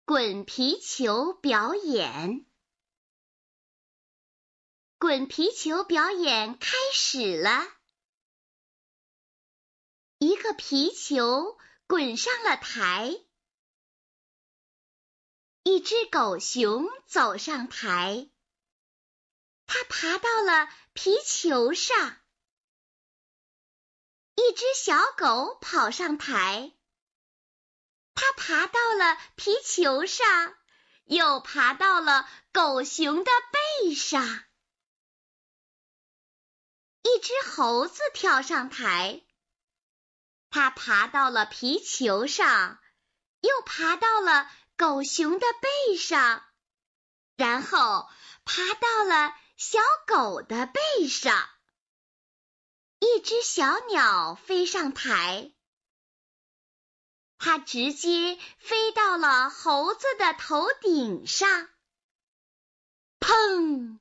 滚皮球表演。滚皮球表演开始了。一个皮球滚上了台，一只狗熊走上台，它爬到了皮球上。一只小狗跑上台，它爬到了皮球上，又爬到了狗熊的背上。一只猴子跳上台，它爬到了皮球上，又爬到了狗熊的背上，然后爬到了小狗的背上。一只小鸟飞上台，它直接飞到了猴子的头顶上。砰！